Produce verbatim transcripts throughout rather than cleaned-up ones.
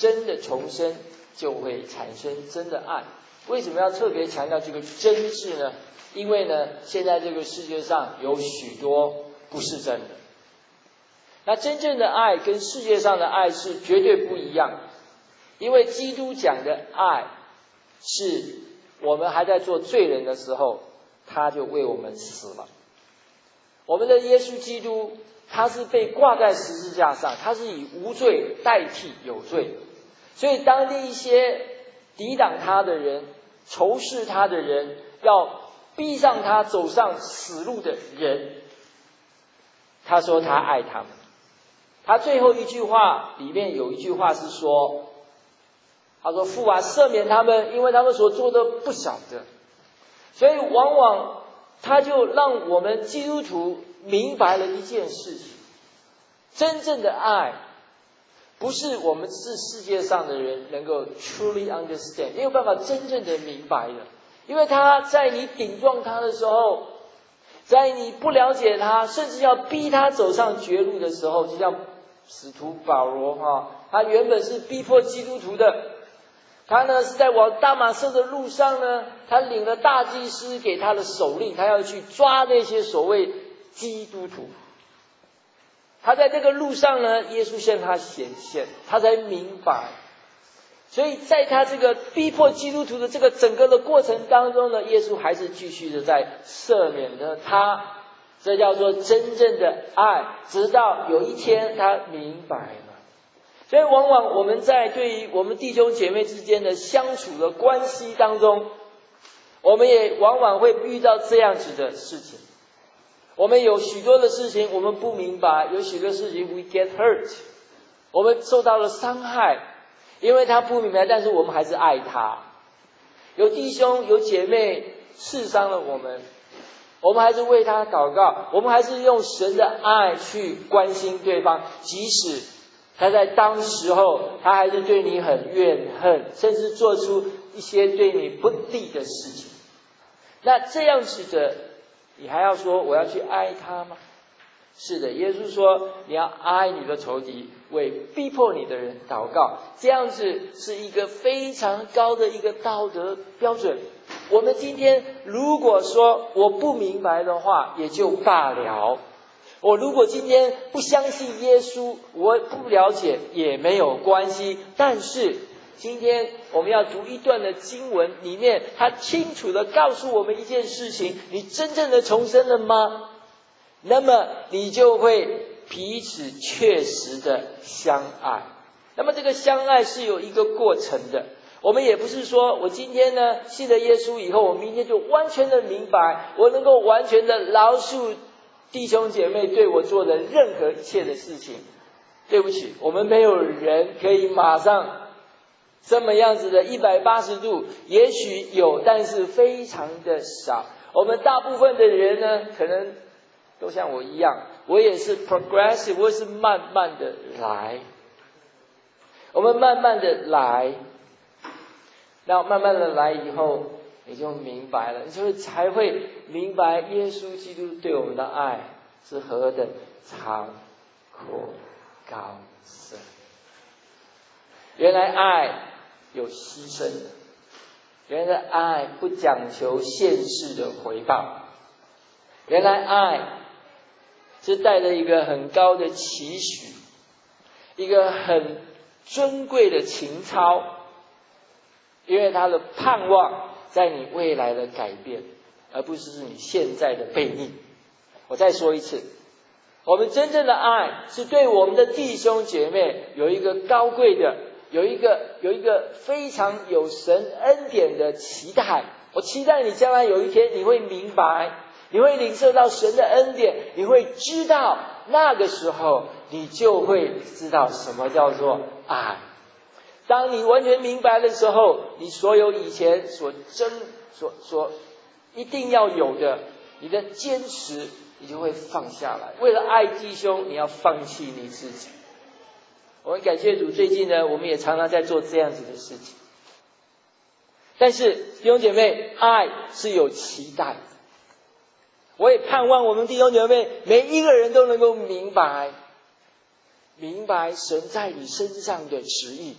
真的重生就会产生真的爱。为什么要特别强调这个真字呢？因为呢，现在这个世界上有许多不是真的。那真正的爱跟世界上的爱是绝对不一样的，因为基督讲的爱是我们还在做罪人的时候，他就为我们死了。我们的耶稣基督，他是被挂在十字架上，他是以无罪代替有罪。所以当那一些抵挡他的人、仇视他的人，要逼上他走上死路的人，他说他爱他们。他最后一句话里面有一句话是说，他说父啊，赦免他们，因为他们所做的不晓得。所以往往他就让我们基督徒明白了一件事情，真正的爱不是我们是世界上的人能够 truly understand， 没有办法真正的明白的。因为他在你顶撞他的时候，在你不了解他，甚至要逼他走上绝路的时候，就像使徒保罗哈，他原本是逼迫基督徒的，他呢是在往大马色的路上呢，他领了大祭司给他的手令，他要去抓那些所谓基督徒。他在这个路上呢，耶稣向他显现，他才明白。所以在他这个逼迫基督徒的这个整个的过程当中呢，耶稣还是继续的在赦免着他，这叫做真正的爱。直到有一天他明白了。所以往往我们在对于我们弟兄姐妹之间的相处的关系当中，我们也往往会遇到这样子的事情。我们有许多的事情我们不明白，有许多事情 we get hurt， 我们受到了伤害，因为他不明白，但是我们还是爱他。有弟兄有姐妹刺伤了我们，我们还是为他祷告，我们还是用神的爱去关心对方，即使他在当时候他还是对你很怨恨，甚至做出一些对你不利的事情。那这样子的，你还要说我要去爱他吗？是的，耶稣说你要爱你的仇敌，为逼迫你的人祷告，这样子是一个非常高的一个道德标准。我们今天如果说我不明白的话也就罢了，我如果今天不相信耶稣，我不了解也没有关系。但是今天我们要读一段的经文，里面他清楚地告诉我们一件事情，你真正的重生了吗？那么你就会彼此确实的相爱。那么这个相爱是有一个过程的，我们也不是说我今天呢信了耶稣以后，我明天就完全的明白，我能够完全的饶恕弟兄姐妹对我做的任何一切的事情。对不起，我们没有人可以马上这么样子的一百八十度，也许有，但是非常的少。我们大部分的人呢，可能都像我一样，我也是 progressive， 我也是慢慢的来。我们慢慢的来，那慢慢的来以后，你就明白了，你就才会明白耶稣基督对我们的爱是何等长阔高深。原来爱有牺牲的，原来爱不讲求现世的回报，原来爱是带着一个很高的期许，一个很尊贵的情操，因为他的盼望在你未来的改变，而不是你现在的悖逆。我再说一次，我们真正的爱是对我们的弟兄姐妹有一个高贵的，有一个有一个非常有神恩典的期待。我期待你将来有一天你会明白，你会领受到神的恩典，你会知道，那个时候你就会知道什么叫做爱。当你完全明白的时候，你所有以前所争所所一定要有的，你的坚持你就会放下来。为了爱弟兄，你要放弃你自己。我们感谢主，最近呢，我们也常常在做这样子的事情。但是弟兄姐妹，爱是有期待的。我也盼望我们弟兄姐妹每一个人都能够明白，明白神在你身上的旨意，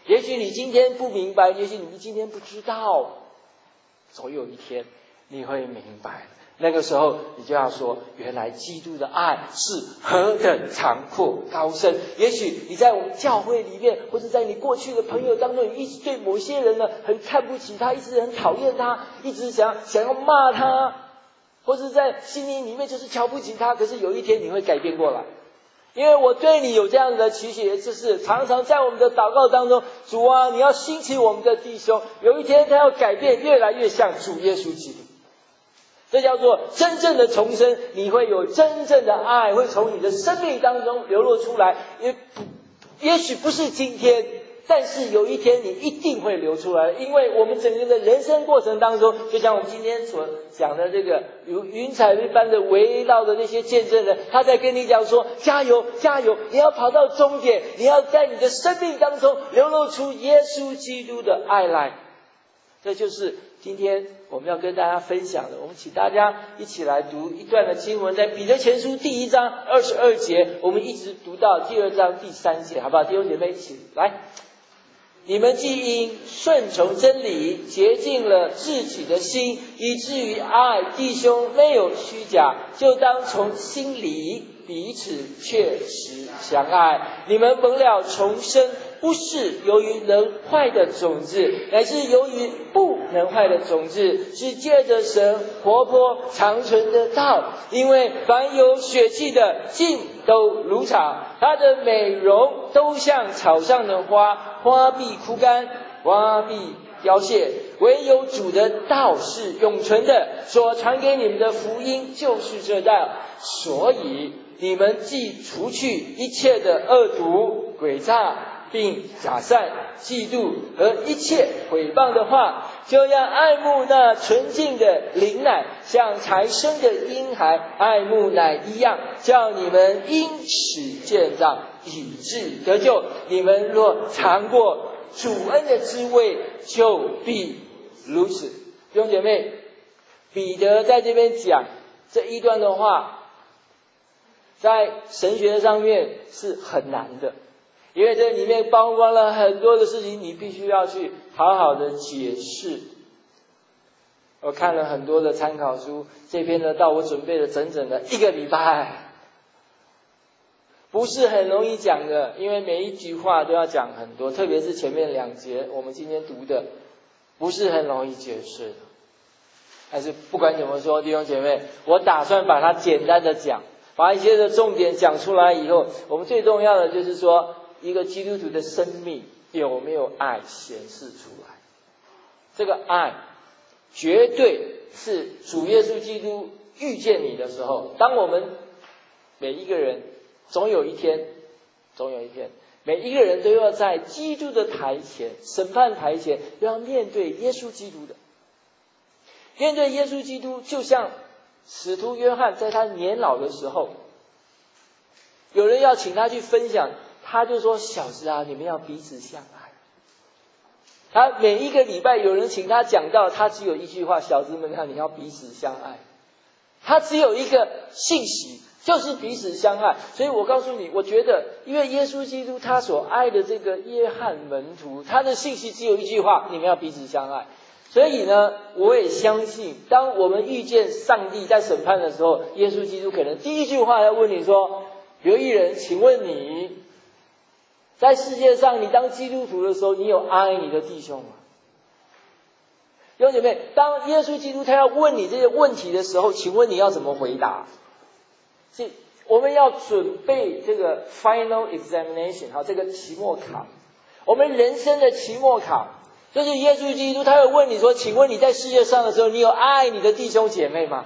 也许你今天不明白，也许你今天不知道，总有一天你会明白。那个时候你就要说，原来基督的爱是何等长阔高深。也许你在我们教会里面，或者在你过去的朋友当中，你一直对某些人呢很看不起他，一直很讨厌他，一直想想要骂他，或者在心灵里面就是瞧不起他。可是有一天你会改变过来，因为我对你有这样的期许，就是常常在我们的祷告当中，主啊，你要兴起我们的弟兄，有一天他要改变，越来越像主耶稣基督。这叫做真正的重生，你会有真正的爱，会从你的生命当中流露出来。也不，也许不是今天，但是有一天你一定会流出来，因为我们整个的人生过程当中，就像我们今天所讲的这个如云彩一般的围绕的那些见证人，他在跟你讲说，加油加油，你要跑到终点，你要在你的生命当中流露出耶稣基督的爱来。这就是今天我们要跟大家分享的。我们请大家一起来读一段的经文，在彼得前书第一章二十二节，我们一直读到第二章第三节，好不好？弟兄姐妹一起来。你们既因顺从真理洁净了自己的心，以至于爱弟兄没有虚假，就当从心里彼此确实相爱。你们蒙了重生，不是由于能坏的种子，乃是由于不能坏的种子，是借着神活泼长存的道。因为凡有血气的，尽都如草，它的美容都像草上的花，花必枯干，花必凋谢，唯有主的道是永存的。所传给你们的福音就是这道。所以你们既除去一切的恶毒、诡诈，并假善、嫉妒和一切毁谤的话，就要爱慕那纯净的灵奶，像才生的婴孩爱慕奶一样，叫你们因此渐长，以致得救。你们若尝过主恩的滋味，就必如此。弟兄姐妹，彼得在这边讲这一段的话，在神学上面是很难的，因为这里面包括了很多的事情，你必须要去好好的解释。我看了很多的参考书，这篇的道我准备了整整的一个礼拜，不是很容易讲的，因为每一句话都要讲很多，特别是前面两节我们今天读的，不是很容易解释的。但是不管怎么说，弟兄姐妹，我打算把它简单的讲，把一些的重点讲出来以后，我们最重要的就是说，一个基督徒的生命有没有爱显示出来。这个爱绝对是主耶稣基督遇见你的时候，当我们每一个人总有一天总有一天每一个人都要在基督的台前，审判台前，要面对耶稣基督的。面对耶稣基督，就像使徒约翰在他年老的时候，有人要请他去分享，他就说，小子啊，你们要彼此相爱。他每一个礼拜有人请他讲道，他只有一句话，小子们啊，你要彼此相爱。他只有一个信息，就是彼此相爱。所以我告诉你，我觉得因为耶稣基督他所爱的这个约翰门徒，他的信息只有一句话，你们要彼此相爱。所以呢，我也相信，当我们遇见上帝在审判的时候，耶稣基督可能第一句话要问你说，有一人，请问你在世界上，你当基督徒的时候，你有爱你的弟兄吗？弟兄姐妹，当耶稣基督他要问你这些问题的时候，请问你要怎么回答？所以我们要准备这个 final examination， 好，这个期末考，我们人生的期末考，就是耶稣基督他会问你说，请问你在世界上的时候，你有爱你的弟兄姐妹吗？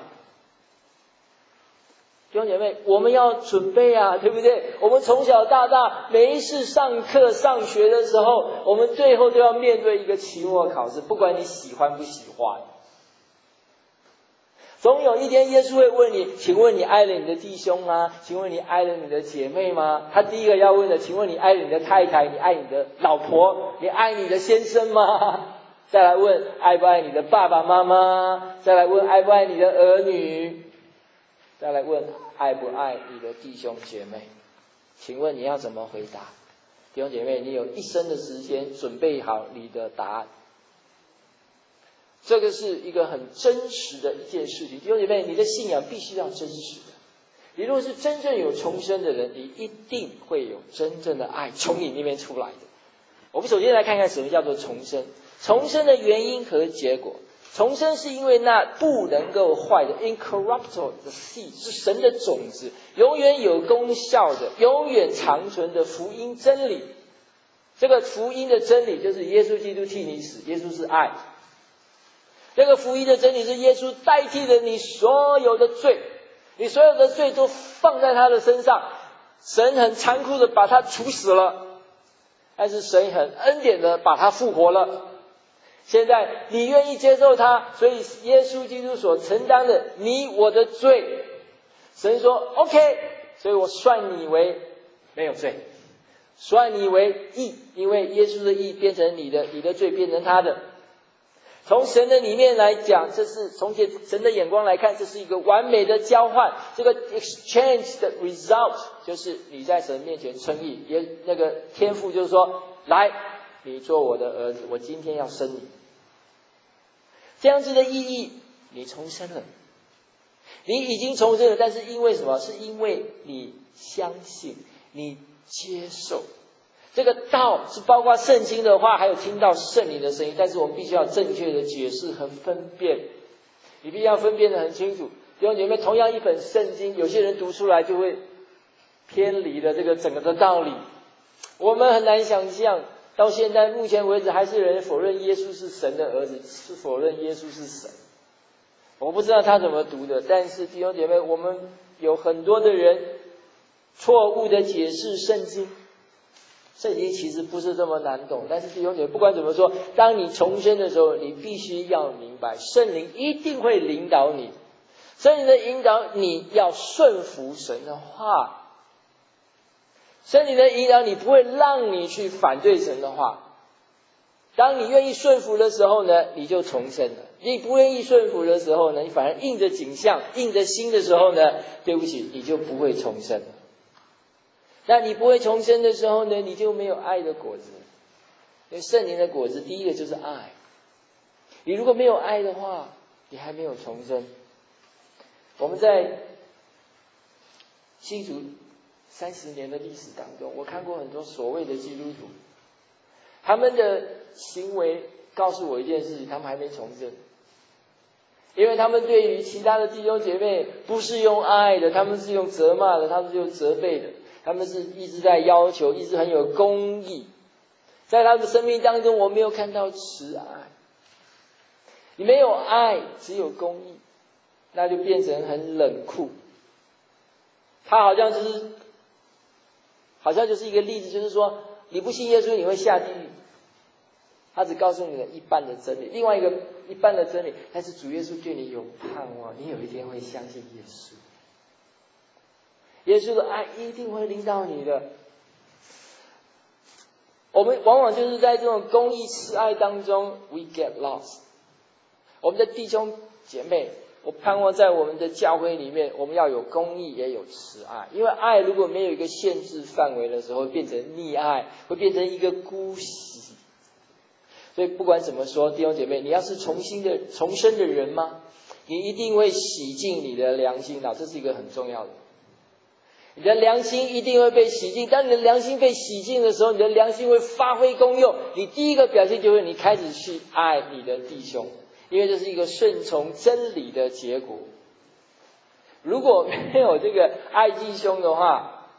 弟兄姐妹，我们要准备啊，对不对？我们从小到大，每一次上课上学的时候，我们最后都要面对一个期末考试，不管你喜欢不喜欢。总有一天耶稣会问你，请问你爱了你的弟兄吗？请问你爱了你的姐妹吗？他第一个要问的，请问你爱了你的太太，你爱你的老婆，你爱你的先生吗？再来问爱不爱你的爸爸妈妈？再来问爱不爱你的儿女？再来问爱不爱你的弟兄姐妹？请问你要怎么回答？ 弟兄姐妹，你有一生的时间准备好你的答案。这个是一个很真实的一件事情。弟兄姐妹，你的信仰必须要真实的。你如果是真正有重生的人，你一定会有真正的爱从你那边出来的。我们首先来看看什么叫做重生。重生的原因和结果。重生是因为那不能够坏的 incorruptible 的 seed 是神的种子，永远有功效的，永远长存的福音真理。这个福音的真理就是耶稣基督替你死，耶稣是爱。这个福音的真理是耶稣代替了你所有的罪，你所有的罪都放在他的身上，神很残酷的把他处死了，但是神很恩典的把他复活了。现在你愿意接受他，所以耶稣基督所承担的你我的罪，神说 OK， 所以我算你为没有罪，算你为义，因为耶稣的义变成你的，你的罪变成他的。从神的里面来讲，这是从神的眼光来看，这是一个完美的交换。这个 exchange 的 result 就是你在神面前称义，也那个天父就是说，来，你做我的儿子，我今天要生你。这样子的意义，你重生了，你已经重生了，但是因为什么？是因为你相信，你接受。这个道是包括圣经的话，还有听到圣灵的声音，但是我们必须要正确的解释和分辨，你必须要分辨得很清楚。弟兄姐妹，同样一本圣经，有些人读出来就会偏离了这个整个的道理。我们很难想象，到现在目前为止，还是有人否认耶稣是神的儿子，是否认耶稣是神。我不知道他怎么读的，但是弟兄姐妹，我们有很多的人错误的解释圣经。圣经其实不是这么难懂，但是弟兄姐妹，不管怎么说，当你重生的时候，你必须要明白，圣灵一定会领导你，圣灵的引导你要顺服神的话，圣灵的引导你不会让你去反对神的话。当你愿意顺服的时候呢，你就重生了；你不愿意顺服的时候呢，你反而硬着颈项、硬着心的时候呢，对不起，你就不会重生了。那你不会重生的时候呢，你就没有爱的果子。因为圣灵的果子第一个就是爱，你如果没有爱的话，你还没有重生。我们在新竹三十年的历史当中，我看过很多所谓的基督徒，他们的行为告诉我一件事情，他们还没重生。因为他们对于其他的弟兄姐妹不是用爱的，他们是用责骂的，他们是用责备的，他们是一直在要求，一直很有公义。在他们的生命当中，我没有看到慈爱。你没有爱，只有公义，那就变成很冷酷。他好像就是好像就是一个例子，就是说你不信耶稣你会下地狱，他只告诉你了一半的真理，另外一个一半的真理，但是主耶稣对你有盼望，你有一天会相信耶稣，耶稣的爱一定会领导你的。我们往往就是在这种公义慈爱当中 we get lost。 我们的弟兄姐妹，我盼望在我们的教会里面，我们要有公义也有慈爱，因为爱如果没有一个限制范围的时候，会变成溺爱，会变成一个姑息。所以不管怎么说，弟兄姐妹，你要是重新的重生的人吗？你一定会洗净你的良心的，这是一个很重要的。你的良心一定会被洗净，当你的良心被洗净的时候，你的良心会发挥功用。你第一个表现就是你开始去爱你的弟兄，因为这是一个顺从真理的结果。如果没有这个爱弟兄的话，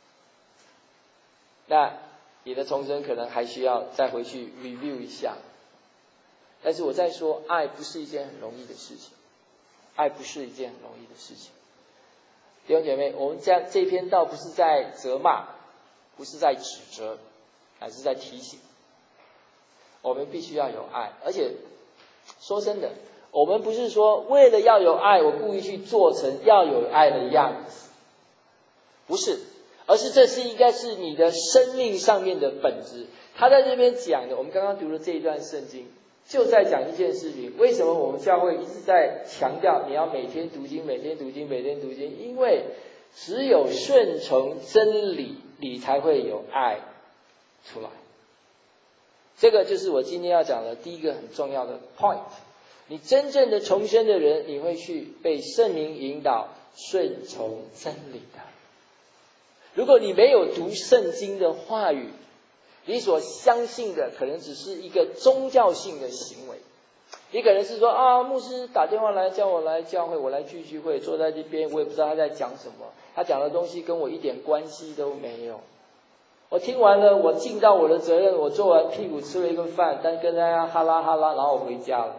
那你的重生可能还需要再回去 review 一下。但是我在说，爱不是一件很容易的事情，爱不是一件很容易的事情。弟兄姐妹，我们这样这篇道不是在责骂，不是在指责，而是在提醒我们必须要有爱。而且说真的，我们不是说为了要有爱，我故意去做成要有爱的样子，不是，而是这是应该是你的生命上面的本质。他在这边讲的，我们刚刚读的这一段圣经就在讲一件事情。为什么我们教会一直在强调你要每天读经，每天读经，每天读经？因为只有顺从真理，你才会有爱。 出来。这个就是我今天要讲的第一个很重要的 point。你真正的重生的人，你会去被圣灵引导，顺从真理的。如果你没有读圣经的话语，你所相信的可能只是一个宗教性的行为。你可能是说啊，牧师打电话来叫我来教会，我来聚聚会，坐在这边，我也不知道他在讲什么，他讲的东西跟我一点关系都没有。我听完了，我尽到我的责任，我做完屁股吃了一个饭，但跟大家哈拉哈拉，然后我回家了。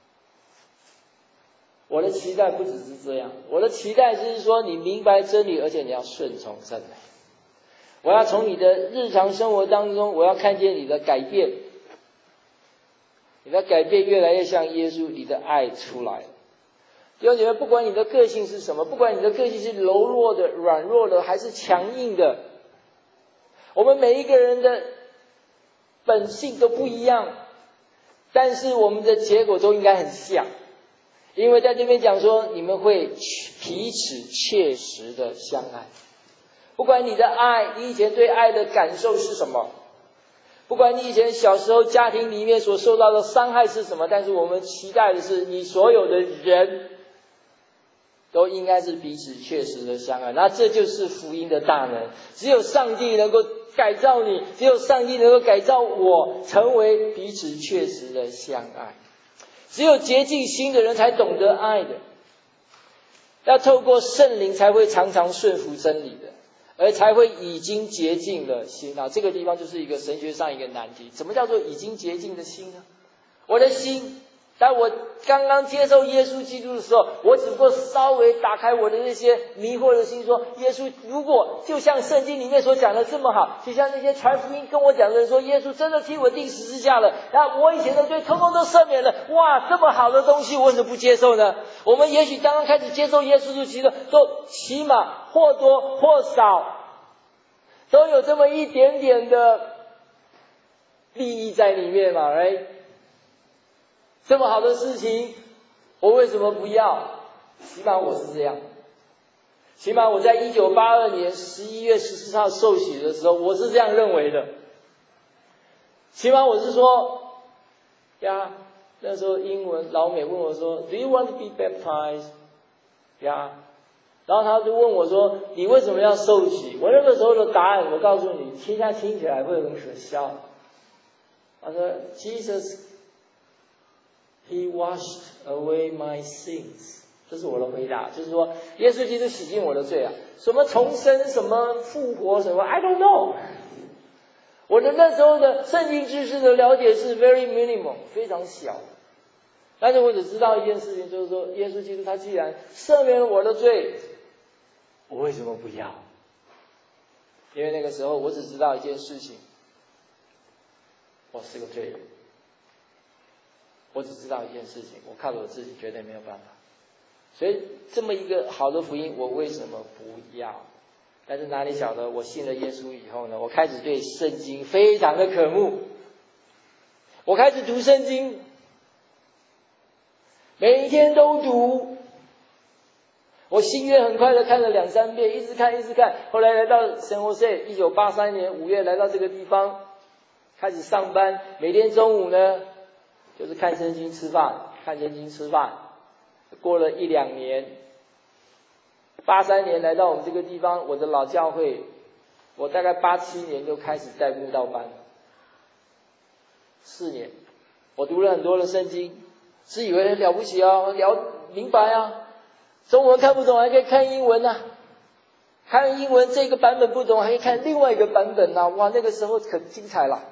我的期待不只是这样，我的期待就是说，你明白真理，而且你要顺从真理。我要从你的日常生活当中，我要看见你的改变，你的改变越来越像耶稣，你的爱出来了。弟兄姐妹，不管你的个性是什么，不管你的个性是柔弱的、软弱的，还是强硬的，我们每一个人的本性都不一样，但是我们的结果都应该很像。因为在这边讲说，你们会彼此切实的相爱。不管你的爱，你以前对爱的感受是什么，不管你以前小时候家庭里面所受到的伤害是什么，但是我们期待的是，你所有的人都应该是彼此切实的相爱。那这就是福音的大能，只有上帝能够改造你，只有上帝能够改造我，成为彼此切实的相爱。只有洁净心的人才懂得爱的，要透过圣灵才会常常顺服真理的，而才会已经洁净了心啊。这个地方就是一个神学上一个难题，什么叫做已经洁净的心呢？我的心，当我刚刚接受耶稣基督的时候，我只不过稍微打开我的那些迷惑的心，说耶稣如果就像圣经里面所讲的这么好，就像那些传福音跟我讲的人说，耶稣真的替我钉十字架了，那我以前的罪通通都赦免了，哇，这么好的东西我为什么不接受呢？我们也许刚刚开始接受耶稣基督，都起码或多或少都有这么一点点的利益在里面嘛， right？这么好的事情，我为什么不要？起码我是这样。起码我在一九八二年十一月十四号受洗的时候，我是这样认为的。起码我是说，呀，那时候英文老美问我说 ，Do you want to be baptized？ 呀，然后他就问我说，你为什么要受洗？我那个时候的答案，我告诉你，听下听起来会很可笑。他说 ，Jesus。He washed away my sins， 这是我的回答，就是说，耶稣基督洗净我的罪啊，什么重生，什么复活，什么 I don't know。我的那时候的圣经知识的了解是 very minimal， 非常小。但是我只知道一件事情，就是说，耶稣基督他既然赦免了我的罪，我为什么不要？因为那个时候我只知道一件事情，我是个罪人。我只知道一件事情，我靠着我自己绝对没有办法。所以这么一个好的福音，我为什么不要？但是哪里晓得，我信了耶稣以后呢，我开始对圣经非常的渴慕，我开始读圣经，每一天都读。我新约很快的看了两三遍，一直看一直看。后来来到圣何塞，一九八三年五月来到这个地方，开始上班，每天中午呢就是看圣经吃饭，看圣经吃饭。过了一两年，八三年来到我们这个地方，我的老教会，我大概八七年就开始带慕道班，四年，我读了很多的圣经，自以为很了不起啊，了明白啊，中文看不懂还可以看英文啊，看英文这个版本不懂还可以看另外一个版本啊，哇，那个时候可精彩了。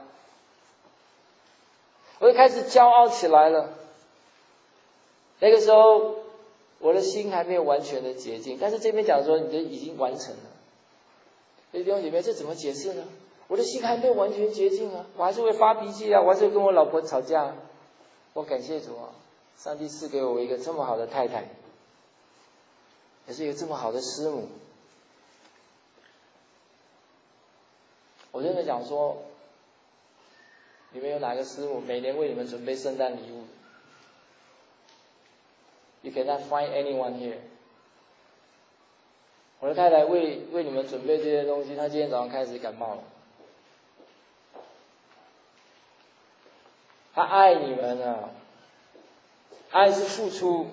我就开始骄傲起来了。那个时候我的心还没有完全的洁净，但是这边讲说你的已经完成了。所以弟兄姐妹，这怎么解释呢？我的心还没有完全洁净啊，我还是会发脾气啊，我还是会跟我老婆吵架啊。我感谢主啊，上帝赐给我一个这么好的太太，也是一个这么好的师母。我真的讲说，你们有哪个师母每年为你们准备圣诞礼物？ You cannot find anyone here。我的太太为为你们准备这些东西，她今天早上开始感冒了。 他爱你们啊，爱是付出。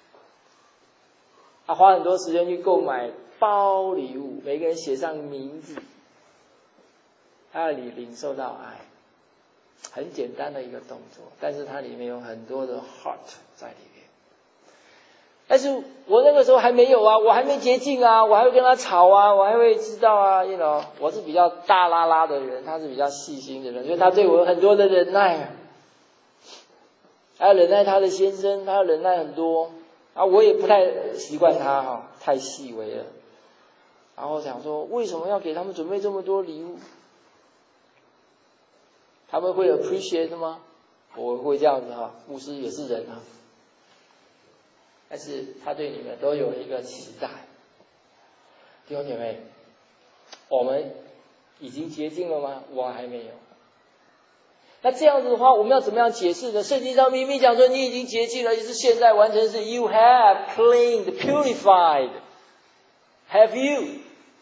他花很多时间去购买包礼物，每个人写上名字，他要你领受到爱。很简单的一个动作，但是它里面有很多的 heart 在里面。但是我那个时候还没有啊，我还没洁净啊，我还会跟他吵啊，我还会知道啊 you know 我是比较大拉拉的人，他是比较细心的人，所以他对我有很多的忍耐啊，还要忍耐他的先生，他要忍耐很多啊，我也不太习惯他哈，太细微了。然后想说，为什么要给他们准备这么多礼物？他们会 appreciate 吗？我会这样子哈，牧师也是人啊，但是他对你们都有一个期待。弟兄姐妹，我们已经洁净了吗？我还没有。那这样子的话，我们要怎么样解释呢？圣经上明明讲说你已经洁净了，就是现在完成是 you have cleaned, purified. Have you?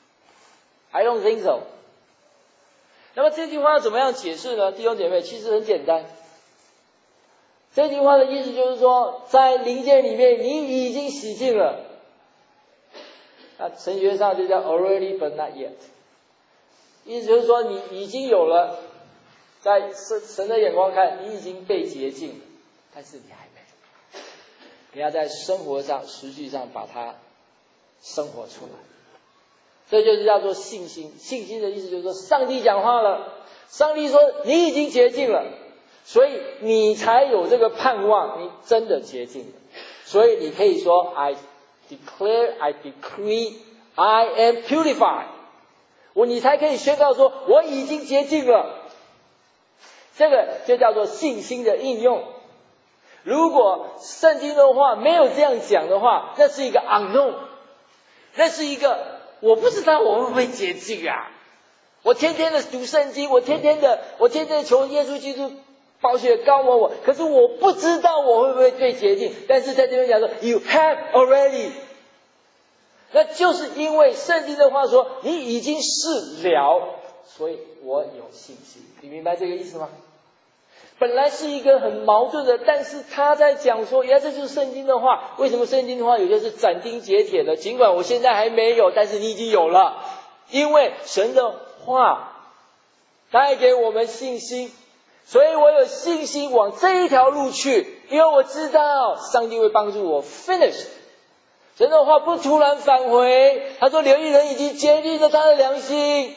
I don't think so. 那么这句话要怎么样解释呢？弟兄姐妹，其实很简单。这句话的意思就是说，在灵界里面你已经洗净了。那神学上就叫 already but not yet。意思就是说你已经有了，在神神的眼光看，你已经被洁净了，但是你还没。你要在生活上实际上把它生活出来。这就是叫做信心。信心的意思就是说，上帝讲话了，上帝说你已经洁净了，所以你才有这个盼望，你真的洁净了。所以你可以说 I declare, I decree, I am purified。我你才可以宣告说我已经洁净了。这个就叫做信心的应用。如果圣经的话没有这样讲的话，那是一个 unknown， 那是一个我不知道我会不会洁净啊！我天天的读圣经，我天天的，我天天的求耶稣基督宝血膏抹我，可是我不知道我会不会被洁净。但是在这边讲说 ，You have already， 那就是因为圣经的话说你已经是了，所以我有信心。你明白这个意思吗？本来是一个很矛盾的，但是他在讲说，原来这就是圣经的话。为什么圣经的话有些是斩钉截铁的？尽管我现在还没有，但是你已经有了，因为神的话带给我们信心，所以我有信心往这一条路去，因为我知道上帝会帮助我 finish。神的话不突然返回，他说流义人已经坚定了他的良心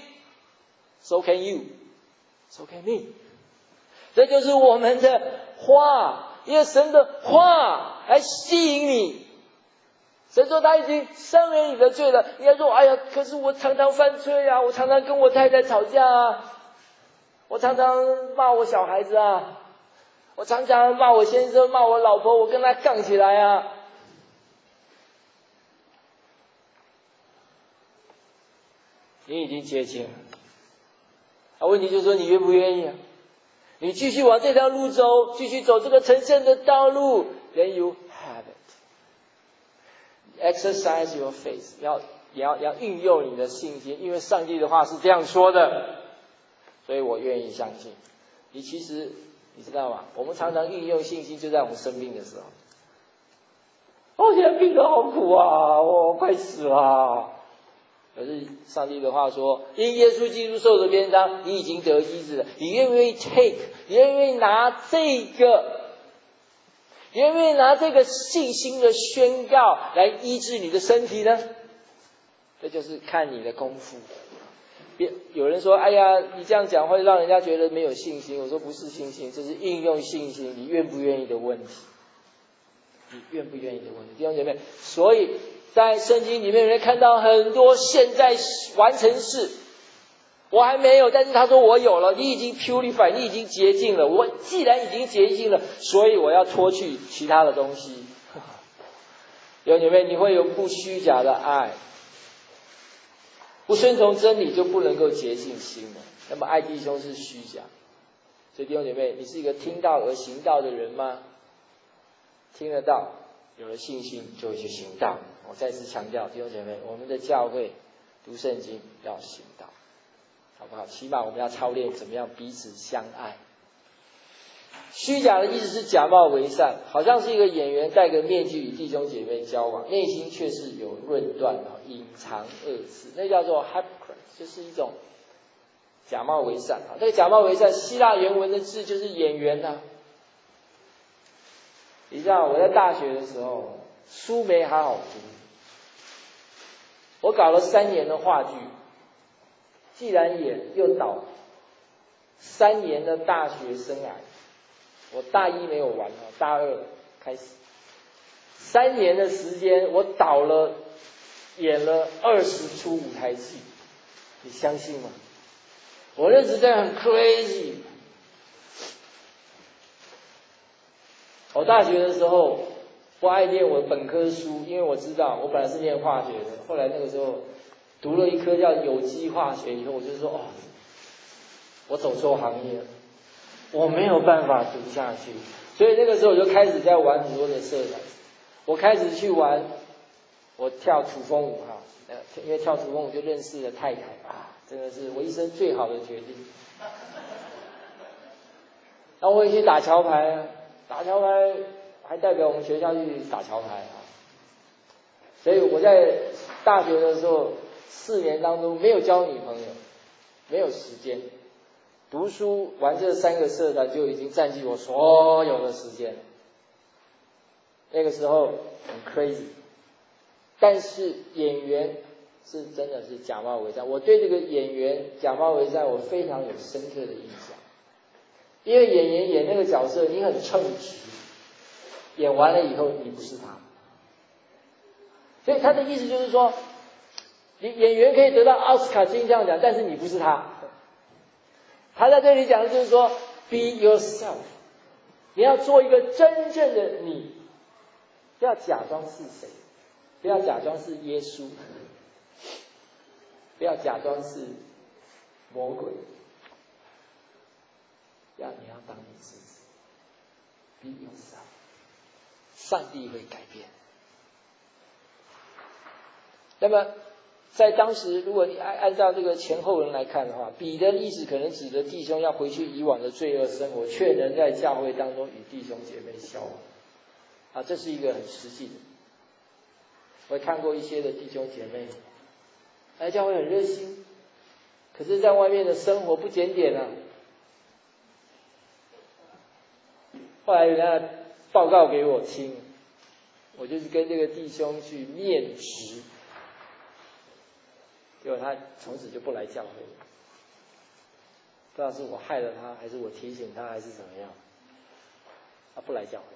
，so can you, so can me。这就是我们的话，因为神的话来吸引你。神说他已经赦免你的罪了。你要说，哎呀，可是我常常犯罪啊，我常常跟我太太吵架啊，我常常骂我小孩子啊，我常常骂我先生，骂我老婆，我跟他杠起来啊。你已经接近了，啊，问题就是说你愿不愿意啊？你继续往这条路走，继续走这个成圣的道路 ，then you have it. Exercise your faith， 要要要运用你的信心，因为上帝的话是这样说的，所以我愿意相信。你其实你知道吗？我们常常运用信心，就在我们生病的时候。我现在病得好苦啊，我快死了。可是上帝的话说，因耶稣基督受的鞭伤，你已经得医治了。你愿不愿意 take？ 你愿不愿意拿这个？你愿不愿意拿这个信心的宣告来医治你的身体呢？这就是看你的功夫。别有人说，哎呀，你这样讲会让人家觉得没有信心。我说不是信心，这是应用信心，你愿不愿意的问题。你愿不愿意的问题，弟兄姐妹。所以在圣经里面，人看到很多现在完成式，我还没有，但是他说我有了，你已经 purify， 你已经洁净了。我既然已经洁净了，所以我要脱去其他的东西。弟兄姐妹，你会有不虚假的爱，不顺从真理就不能够洁净心了。那么爱弟兄是虚假，所以弟兄姐妹，你是一个听道而行道的人吗？听得到，有了信心就会去行道。我再次强调，弟兄姐妹，我们的教会读圣经要行道，好不好？起码我们要操练怎么样彼此相爱。 虚假的意思是假冒为善，好像是一个演员戴个面具与弟兄姐妹交往，内心却是有论断啊，隐藏恶事，那叫做 hypocrite， 就是一种假冒为善啊。这个假冒为善，希腊原文的字就是演员呐、啊。你知道我在大学的时候，书没好好读，我搞了三年的话剧，既然演又导，三年的大学生涯。我大一没有完啊，大二开始，三年的时间，我导了演了二十出舞台戏，你相信吗？我那时代很 crazy。我大学的时候不爱念我本科书，因为我知道我本来是念化学的，后来那个时候读了一科叫有机化学以后，我就说哦，我走错行业了。我没有办法读下去，所以那个时候我就开始在玩很多的社团。我开始去玩，我跳土风舞哈，呃，因为跳土风舞就认识了太太啊，真的是我一生最好的决定。然后我也去打桥牌啊，打桥牌还代表我们学校去打桥牌啊。所以我在大学的时候四年当中没有交女朋友，没有时间。读书玩这三个社团就已经占据我所有的时间，那个时候很 crazy， 但是演员是真的是假冒伪善，我对这个演员假冒伪善我非常有深刻的印象，因为演员演那个角色你很称职，演完了以后你不是他，所以他的意思就是说，你演员可以得到奥斯卡金像奖，但是你不是他。他在这里讲的就是说 ，be yourself， 你要做一个真正的你，不要假装是谁，不要假装是耶稣，不要假装是魔鬼，要你要当你自己 ，be yourself， 上帝会改变。那么。在当时，如果你按按照这个前后文来看的话，彼得的意思可能指的弟兄要回去以往的罪恶生活，却能在教会当中与弟兄姐妹交往。啊，这是一个很实际的。我看过一些的弟兄姐妹，来教会很热心，可是在外面的生活不检点啊。后来人家报告给我听，我就是跟这个弟兄去面质。结果他从此就不来教会了，不知道是我害了他，还是我提醒他，还是怎么样，他不来教会。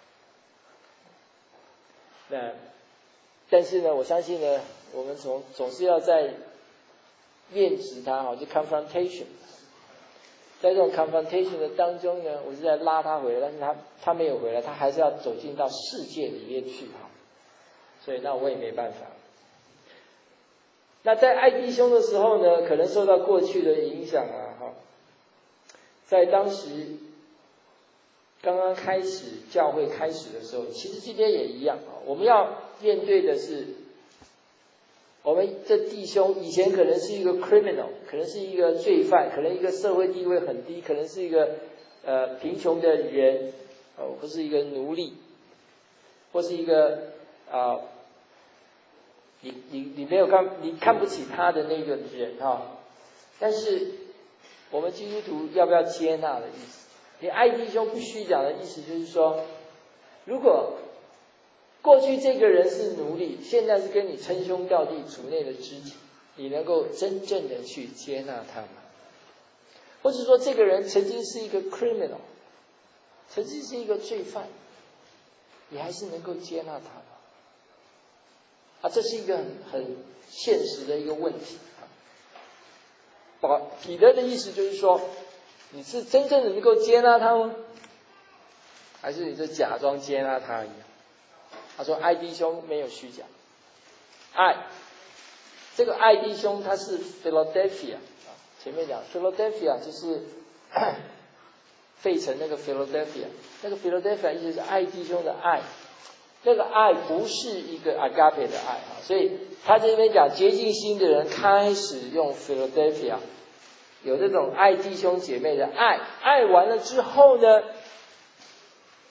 那但是呢，我相信呢，我们总总是要在面质他哈，就 confrontation， 在这种 confrontation 的当中呢，我是在拉他回来，但是他他没有回来，他还是要走进到世界里面去哈，所以那我也没办法。那在爱弟兄的时候呢，可能受到过去的影响啊，哈，在当时刚刚开始教会开始的时候，其实今天也一样啊，我们要面对的是，我们这弟兄以前可能是一个 criminal， 可能是一个罪犯，可能一个社会地位很低，可能是一个呃贫穷的人，哦，或是一个奴隶，或是一个啊。呃你你你没有看，你看不起他的那个人哈、哦，但是我们基督徒要不要接纳的意思？你爱弟兄不虚假的意思就是说，如果过去这个人是奴隶，现在是跟你称兄道弟、主内的知己，你能够真正的去接纳他吗？或者说这个人曾经是一个 criminal， 曾经是一个罪犯，你还是能够接纳他吗？啊，这是一个很很现实的一个问题啊。保彼得的意思就是说，你是真正的能够接纳他吗？还是你是假装接纳他一样？他说爱弟兄没有虚假，爱这个爱弟兄它是 Philadelphia 啊，前面讲 Philadelphia 就是费城那个 Philadelphia， 那个 Philadelphia 意思是爱弟兄的爱。这个爱不是一个 agape 的爱啊，所以他这边讲洁净心的人开始用 Philadelphia， 有这种爱弟兄姐妹的爱，爱完了之后呢，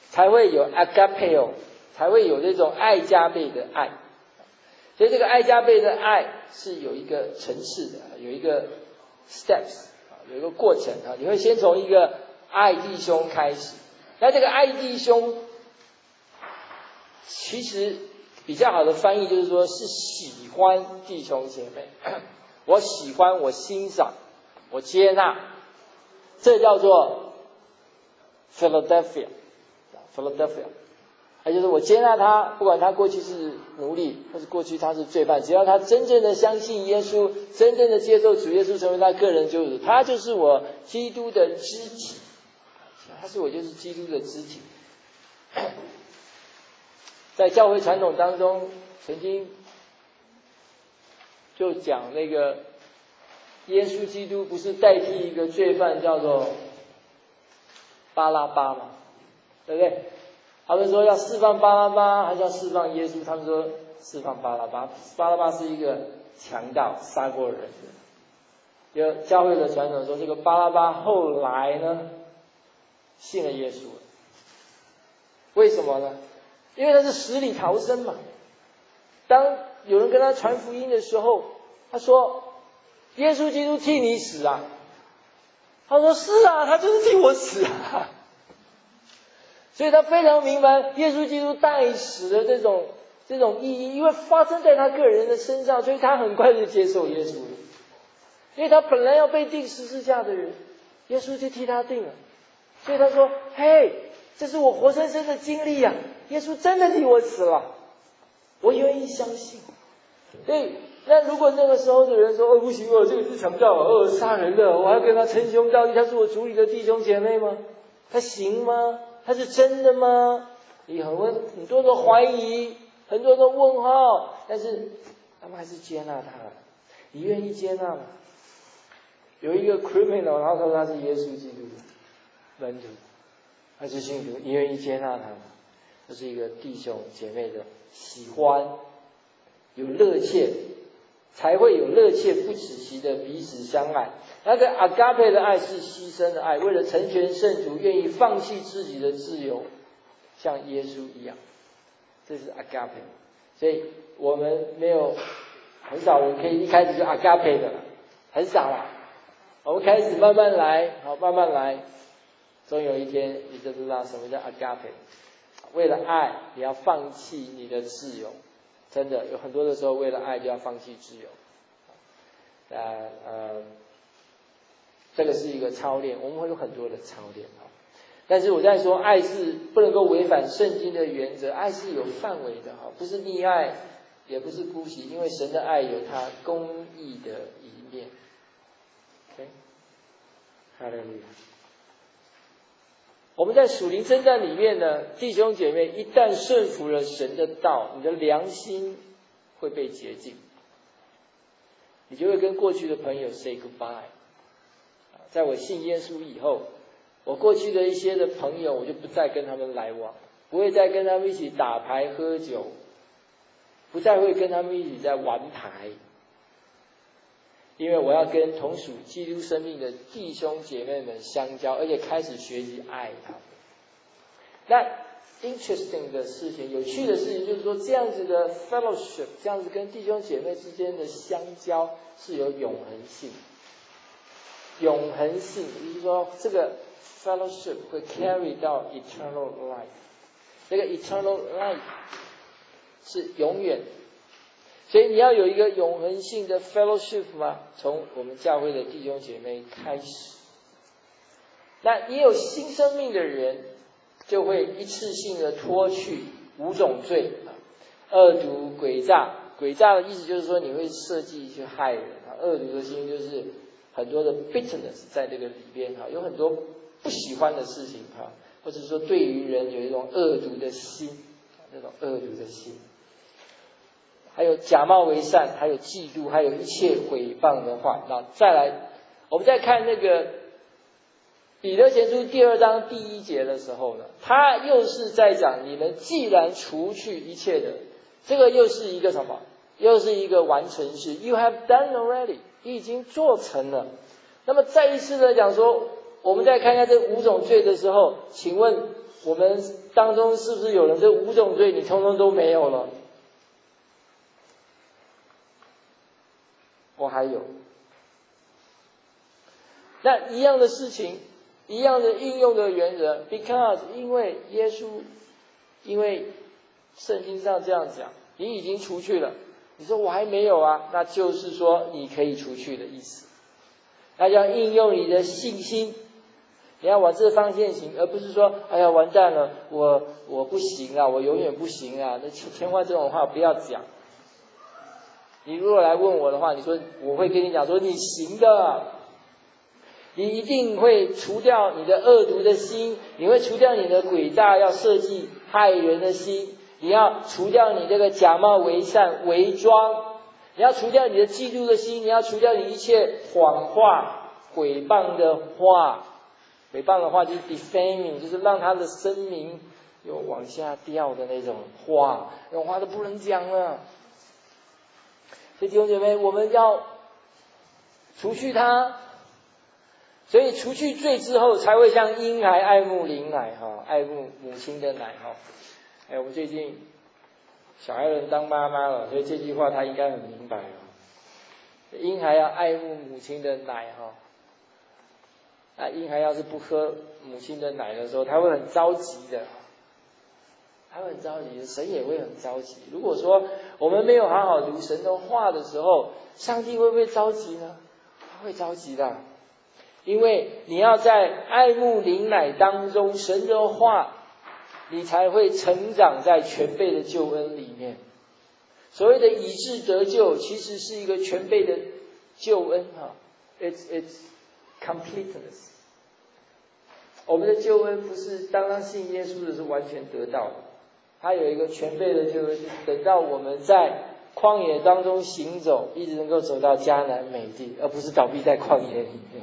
才会有 agapeo， 才会有这种爱加倍的爱。所以这个爱加倍的爱是有一个层次的，有一个 steps， 有一个过程啊。你会先从一个爱弟兄开始，那这个爱弟兄，其实比较好的翻译就是说是喜欢弟兄姐妹，我喜欢，我欣赏，我接纳，这叫做 Philadelphia。Philadelphia， 也就是我接纳他，不管他过去是奴隶，或是过去他是罪犯，只要他真正的相信耶稣，真正的接受主耶稣成为他个人救主，他就是我基督的肢体，他是我就是基督的肢体。在教会传统当中，曾经就讲那个耶稣基督不是代替一个罪犯叫做巴拉巴嘛，对不对？他们说要释放巴拉巴，还是要释放耶稣？他们说释放巴拉巴。巴拉巴是一个强盗，杀过人的。有教会的传统说，这个巴拉巴后来呢信了耶稣了。为什么呢？因为他是死里逃生嘛。当有人跟他传福音的时候，他说耶稣基督替你死啊。他说是啊，他就是替我死啊。所以他非常明白耶稣基督代死的这种这种意义，因为发生在他个人的身上，所以他很快就接受耶稣了。因为他本来要被钉十字架的人，耶稣就替他钉了。所以他说：“嘿，这是我活生生的经历啊！耶稣真的替我死了，我愿意相信。”所以，那如果那个时候的人说：“哦，不行哦，这个是强盗，哦，杀人的，我还要跟他称兄道弟，他是我主里的弟兄姐妹吗？他行吗？他是真的吗？”你很多很多的怀疑，很多的问号，但是他们还是接纳他了。你愿意接纳吗？有一个 criminal， 然后说他是耶稣基督的门徒，他是信徒，你愿意接纳他吗？这是一个弟兄姐妹的喜欢，有热切，才会有热切不止息的彼此相爱。那个 agape 的爱是牺牲的爱，为了成全圣徒，愿意放弃自己的自由，像耶稣一样。这是 agape。所以我们没有很少人可以一开始就 agape 的了，很少啦。我们开始慢慢来，好，慢慢来，终有一天你就知道什么叫 agape。为了爱，你要放弃你的自由，真的有很多的时候，为了爱就要放弃自由。呃呃，这个是一个操练，我们会有很多的操练啊。但是我在说，爱是不能够违反圣经的原则，爱是有范围的哈，不是溺爱，也不是姑息，因为神的爱有他公义的一面。OK， 哈利路亚。我们在属灵征战里面呢，弟兄姐妹，一旦顺服了神的道，你的良心会被洁净，你就会跟过去的朋友 say goodbye。在我信耶稣以后，我过去的一些的朋友，我就不再跟他们来往，不会再跟他们一起打牌喝酒，不再会跟他们一起在玩牌，因为我要跟同属基督生命的弟兄姐妹们相交，而且开始学习爱他们。那 interesting 的事情，有趣的事情就是说，这样子的 fellowship， 这样子跟弟兄姐妹之间的相交是有永恒性。永恒性，也就是说，这个 fellowship 会 carry 到 eternal life。这个 eternal life 是永远，所以你要有一个永恒性的 fellowship 吗？从我们教会的弟兄姐妹开始。那也有新生命的人，就会一次性的脱去五种罪啊，恶毒、诡诈。诡诈的意思就是说，你会设计去害人啊。恶毒的心就是很多的 bitterness 在这个里边哈，有很多不喜欢的事情哈，或者说对于人有一种恶毒的心，那种恶毒的心。还有假冒为善，还有嫉妒，还有一切毁谤的话。那再来，我们再看那个彼得前书第二章第一节的时候呢，他又是在讲你们既然除去一切的，这个又是一个什么？又是一个完成式。You have done already， 你已经做成了。那么再一次的讲说，我们再看一下这五种罪的时候，请问我们当中是不是有人这五种罪你通通都没有了？我还有。那一样的事情，一样的应用的原则 ，because 因为耶稣，因为圣经上这样讲，你已经除去了。你说我还没有啊，那就是说你可以除去的意思。那要应用你的信心，你要往这方向行，而不是说，哎呀完蛋了，我我不行啊，我永远不行啊，那千万这种话不要讲。你如果来问我的话，你说我会跟你讲说你行的，你一定会除掉你的恶毒的心，你会除掉你的诡诈要设计害人的心，你要除掉你这个假冒为善伪装，你要除掉你的嫉妒的心，你要除掉你一切谎话毁谤的话。诽谤的话就是 defaming， 就是让他的声名有往下掉的那种话，那种话都不能讲了。所以弟兄姐妹，我们要除去它，所以除去罪之后，才会像婴孩爱慕灵奶哈，爱慕母亲的奶哈。哎，我们最近小孩人当妈妈了，所以这句话他应该很明白了。婴孩要爱慕母亲的奶哈。啊，婴孩要是不喝母亲的奶的时候，他会很着急的，他会很着急，神也会很着急。如果说我们没有好好读神的话的时候，上帝会不会着急呢？他会着急的，因为你要在爱慕灵奶当中，神的话，你才会成长在全备的救恩里面。所谓的以致得救，其实是一个全备的救恩哈 ，it's it's completeness。我们的救恩不是当当信耶稣的时候完全得到的，它有一个全备的救恩，等到我们在旷野当中行走，一直能够走到迦南美地，而不是倒闭在旷野里面。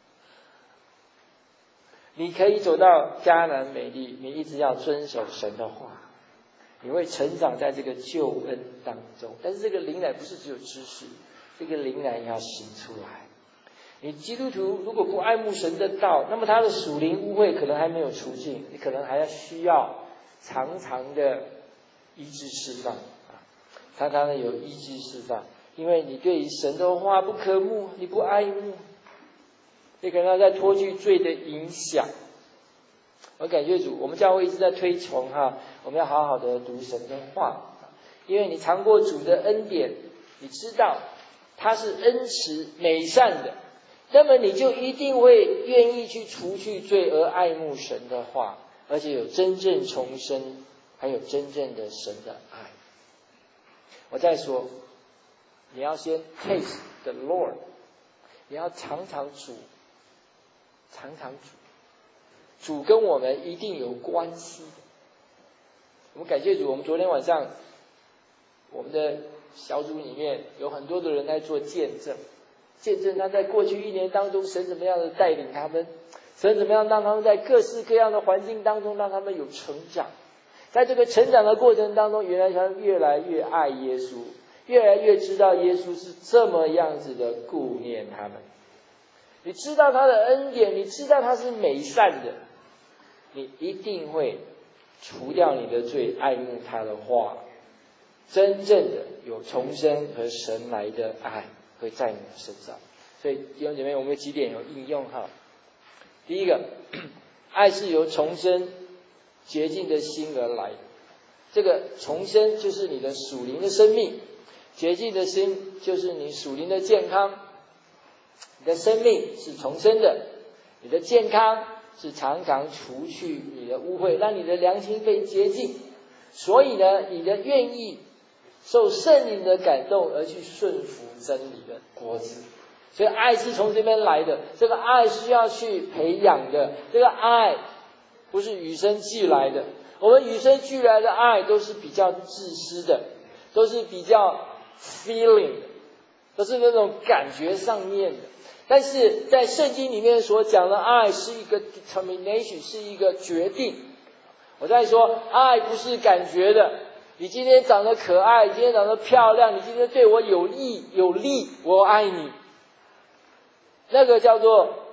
你可以走到迦南美地，你一直要遵守神的话，你会成长在这个救恩当中。但是这个灵奶不是只有知识，这个灵奶要行出来。你基督徒如果不爱慕神的道，那么他的属灵污秽可能还没有除尽，你可能还要需要常常的医治释放啊，常常的有医治释放，因为你对于神的话不渴慕，你不爱慕，你可能要在脱去罪的影响。我感谢主，我们教会一直在推崇哈，我们要好好的读神的话，因为你尝过主的恩典，你知道他是恩慈美善的。那么你就一定会愿意去除去罪而爱慕神的话，而且有真正重生，还有真正的神的爱。我再说，你要先 taste the Lord， 你要尝尝主，尝尝主，主跟我们一定有关系的。我们感谢主，我们昨天晚上我们的小组里面有很多的人在做见证。见证他在过去一年当中，神怎么样的带领他们，神怎么样让他们在各式各样的环境当中让他们有成长。在这个成长的过程当中，原来他们越来越爱耶稣，越来越知道耶稣是这么样子的顾念他们。你知道他的恩典，你知道他是美善的，你一定会除掉你的罪，爱慕他的话，真正的有重生和神来的爱会在你的身上。所以弟兄姐妹，我们有几点有应用哈。第一个，爱是由重生洁净的心而来的。这个重生就是你的属灵的生命，洁净的心就是你属灵的健康。你的生命是重生的，你的健康是常常除去你的污秽，让你的良心被洁净。所以呢，你的愿意受圣灵的感动而去顺服真理的果子。所以爱是从这边来的，这个爱是要去培养的，这个爱不是与生俱来的。我们与生俱来的爱都是比较自私的，都是比较 feeling 的，都是那种感觉上面的。但是在圣经里面所讲的爱是一个 determination， 是一个决定。我在说爱不是感觉的，你今天长得可爱，你今天长得漂亮，你今天对我有益有利，我爱你，那个叫做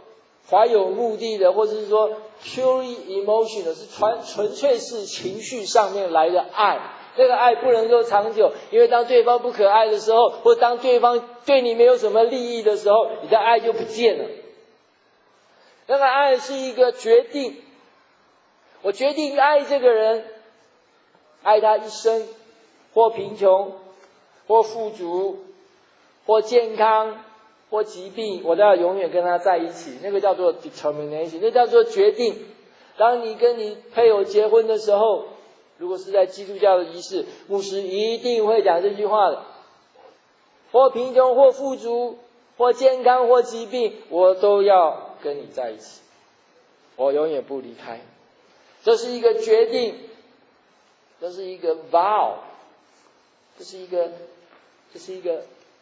怀有目的的，或者是说 purely emotional 是纯纯粹是情绪上面来的爱。这个爱不能够长久，因为当对方不可爱的时候，或当对方对你没有什么利益的时候，你的爱就不见了。那个爱是一个决定，我决定爱这个人，爱他一生，或贫穷，或富足，或健康，或疾病，我都要永远跟他在一起。那个叫做 determination， 那叫做决定。当你跟你配偶结婚的时候，如果是在基督教的仪式，牧师一定会讲这句话的。或贫穷，或富足，或健康，或疾病，我都要跟你在一起，我永远不离开。这是一个决定，这是一个 vow， 这是一个，这是一个，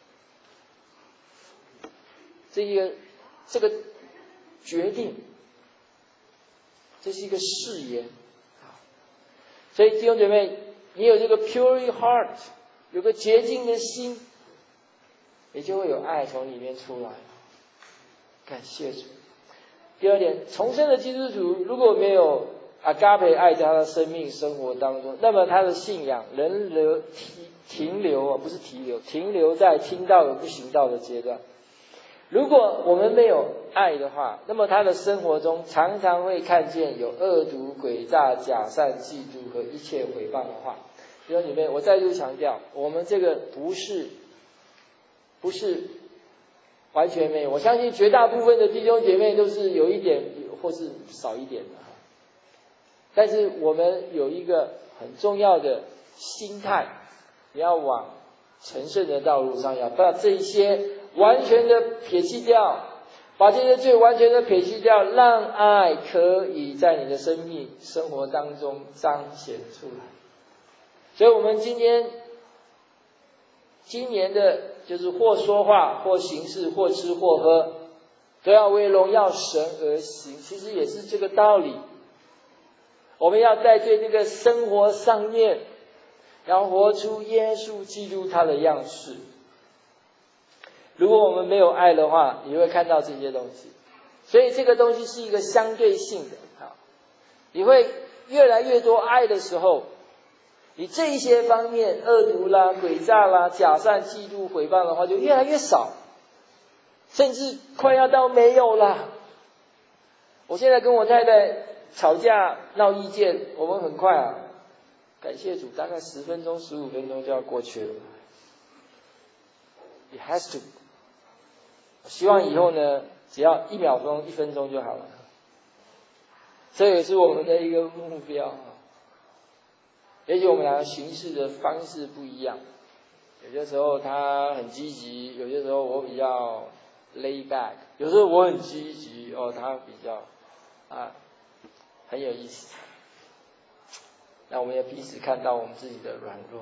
这一个这个决定，这是一个誓言。所以弟兄姐妹，你有这个 pure heart， 有个洁净的心，也就会有爱从里面出来。感谢主。第二点，重生的基督徒如果没有agape爱在他的生命生活当中，那么他的信仰仍留停停留啊，不是停留，停留在听到而不行道的阶段。如果我们没有爱的话，那么他的生活中常常会看见有恶毒、诡诈、假善、嫉妒和一切毁谤的话。弟兄姐妹，我再度强调，我们这个不是不是完全没有，我相信绝大部分的弟兄姐妹都是有一点或是少一点的。但是我们有一个很重要的心态，你要往成圣的道路上，要把这一些完全的撇弃掉，把这些罪完全的撇弃掉，让爱可以在你的生命生活当中彰显出来。所以我们今天今年的就是或说话，或行事，或吃或喝，都要为荣耀神而行，其实也是这个道理。我们要在对这个生活上面，要活出耶稣基督他的样式。如果我们没有爱的话，你会看到这些东西。所以这个东西是一个相对性的。你会越来越多爱的时候，你这一些方面恶毒啦、诡诈啦、假善、嫉妒、毁谤的话就越来越少，甚至快要到没有了。我现在跟我太太吵架闹意见，我们很快啊，感谢主，大概十分钟、十五分钟就要过去了。It has to。希望以后呢，只要一秒钟、一分钟就好了。这也是我们的一个目标。也许我们两个行事的方式不一样，有些时候他很积极，有些时候我比较 lay back， 有时候我很积极，哦，他比较啊很有意思。那我们也彼此看到我们自己的软弱。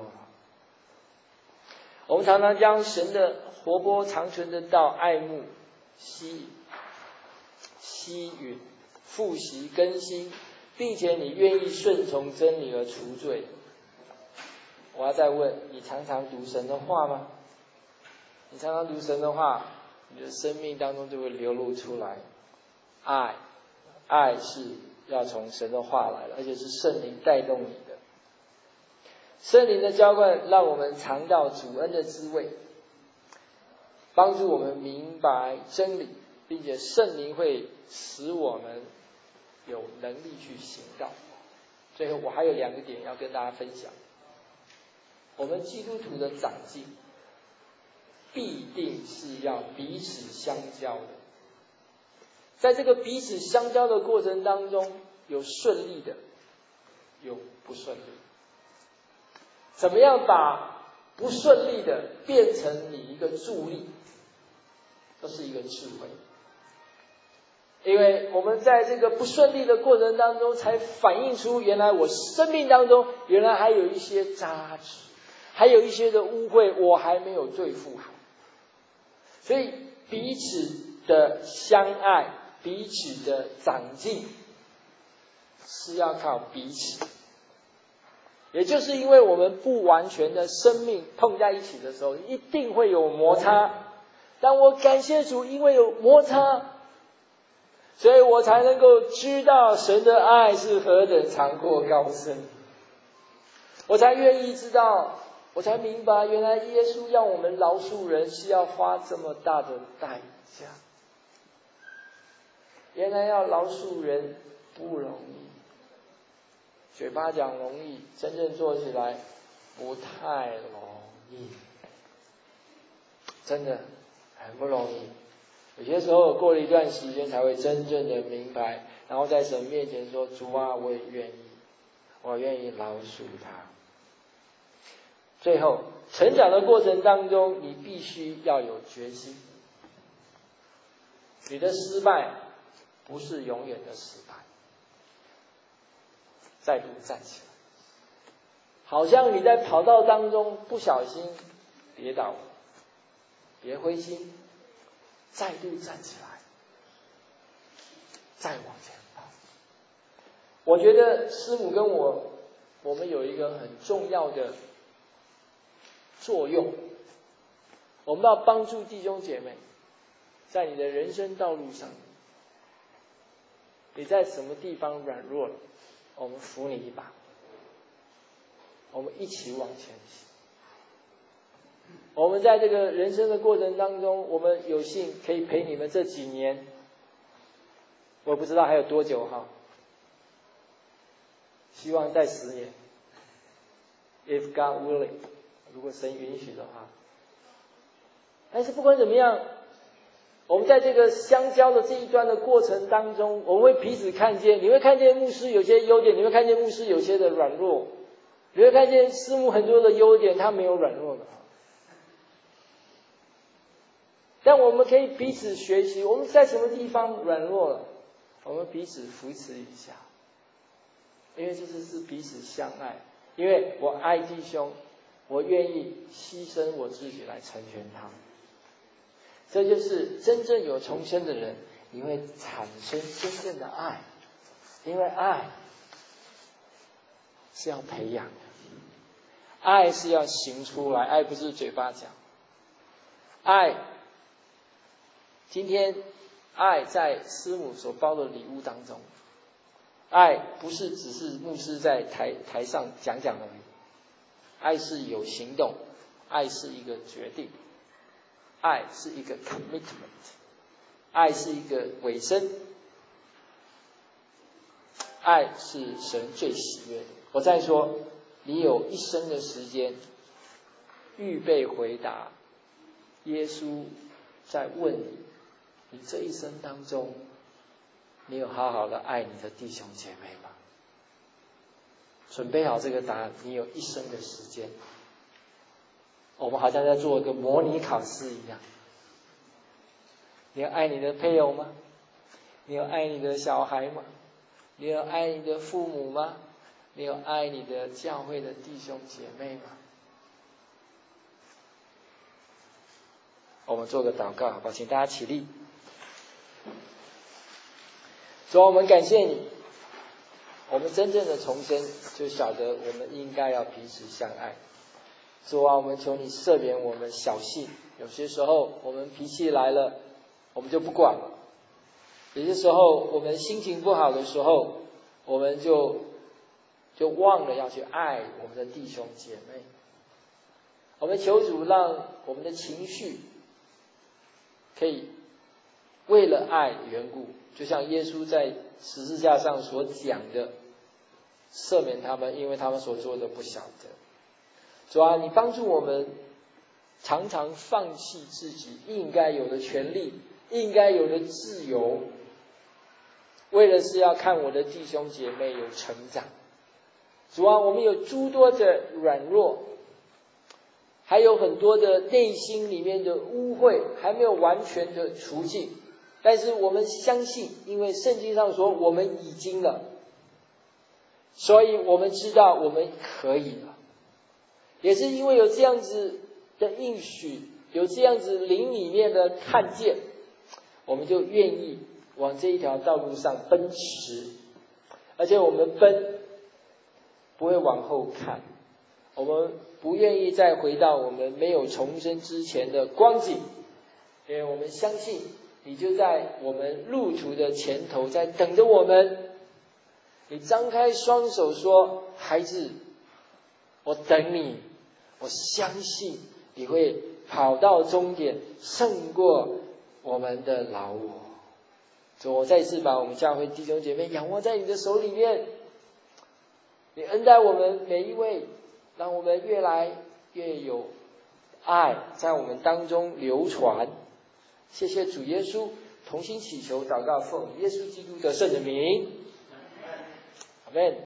我们常常将神的活泼长存的道爱慕、吸吸吮、复习、更新，并且你愿意顺从真理而除罪。我要再问，你常常读神的话吗？你常常读神的话，你的生命当中就会流露出来爱。爱是要从神的话来的，而且是圣灵带动你的。圣灵的浇灌让我们尝到主恩的滋味，帮助我们明白真理，并且圣灵会使我们有能力去行道。最后我还有两个点要跟大家分享。我们基督徒的长进必定是要彼此相交的，在这个彼此相交的过程当中，有顺利的，有不顺利。怎么样把不顺利的变成你一个助力，这是一个智慧。因为我们在这个不顺利的过程当中，才反映出原来我生命当中原来还有一些渣滓，还有一些的污秽我还没有对付好。所以彼此的相爱，彼此的长进，是要靠彼此。也就是因为我们不完全的生命碰在一起的时候，一定会有摩擦。但我感谢主，因为有摩擦， 所以我才能够知道神的爱是何等长阔高深，我才愿意知道，我才明白原来耶稣要我们饶恕人是要花这么大的代价，原来要饶恕人不容易，嘴巴讲容易，真正做起来不太容易，真的很不容易。有些时候过了一段时间才会真正的明白，然后在神面前说，主啊，我也愿意，我愿意饶恕他。最后成长的过程当中，你必须要有决心，你的失败不是永远的失败，再度站起来，好像你在跑道当中不小心跌倒，别灰心，再度站起来，再往前跑。我觉得师母跟我，我们有一个很重要的作用，我们要帮助弟兄姐妹，在你的人生道路上，你在什么地方软弱了，我们扶你一把，我们一起往前行。我们在这个人生的过程当中，我们有幸可以陪你们这几年，我不知道还有多久哈，希望在十年 ，if God willing， 如果神允许的话。但是不管怎么样，我们在这个相交的这一段的过程当中，我们会彼此看见，你会看见牧师有些优点，你会看见牧师有些的软弱，你会看见师母很多的优点，他没有软弱的。但我们可以彼此学习，我们在什么地方软弱了，我们彼此扶持一下，因为这就是彼此相爱。因为我爱弟兄，我愿意牺牲我自己来成全他。这就是真正有重生的人，你会产生真正的爱，因为爱是要培养的，爱是要行出来，爱不是嘴巴讲。爱，今天爱在师母所包的礼物当中，爱不是只是牧师在台台上讲讲而已，爱是有行动，爱是一个决定，爱是一个 commitment， 爱是一个委身，爱是神最喜悦的。我再说，你有一生的时间预备回答耶稣在问你，你这一生当中你有好好的爱你的弟兄姐妹吗？准备好这个答案，你有一生的时间。我们好像在做一个模拟考试一样。你有爱你的配偶吗？你有爱你的小孩吗？你有爱你的父母吗？你有爱你的教会的弟兄姐妹吗？我们做个祷告好不好？请大家起立。主啊，我们感谢你，我们真正的重生就晓得我们应该要彼此相爱。主啊，我们求你赦免我们小性，有些时候我们脾气来了我们就不管了，有些时候我们心情不好的时候，我们就就忘了要去爱我们的弟兄姐妹。我们求主让我们的情绪可以为了爱的缘故，就像耶稣在十字架上所讲的，赦免他们，因为他们所做的不晓得。主啊，你帮助我们常常放弃自己应该有的权利，应该有的自由，为了是要看我的弟兄姐妹有成长。主啊，我们有诸多的软弱，还有很多的内心里面的污秽还没有完全的除尽，但是我们相信，因为圣经上说我们已经了，所以我们知道我们可以了。也是因为有这样子的应许，有这样子灵里面的看见，我们就愿意往这一条道路上奔驰，而且我们奔不会往后看，我们不愿意再回到我们没有重生之前的光景，因为我们相信你就在我们路途的前头，在等着我们。你张开双手说：“孩子，我等你，我相信你会跑到终点，胜过我们的老我。”所以我再次把我们教会弟兄姐妹仰望在你的手里面，你恩待我们每一位，让我们越来越有爱在我们当中流传。谢谢主耶稣，同心祈求祷告，奉耶稣基督的圣名，阿们。